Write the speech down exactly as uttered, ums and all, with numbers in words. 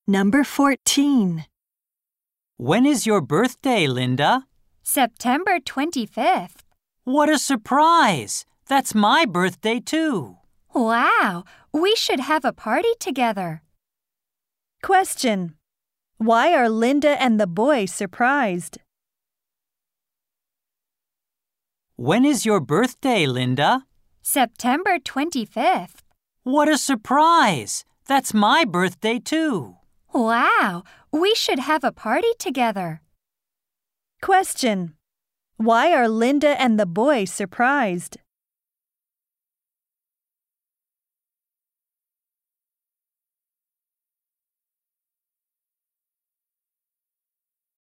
Number fourteen. When is your birthday, Linda? September twenty-fifth. What a surprise! That's my birthday too. Wow, we should have a party together. Question. Why are Linda and the boy surprised? When is your birthday, Linda? September twenty-fifth. What a surprise! That's my birthday too. Wow, we should have a party together. Question. Why are Linda and the boy surprised?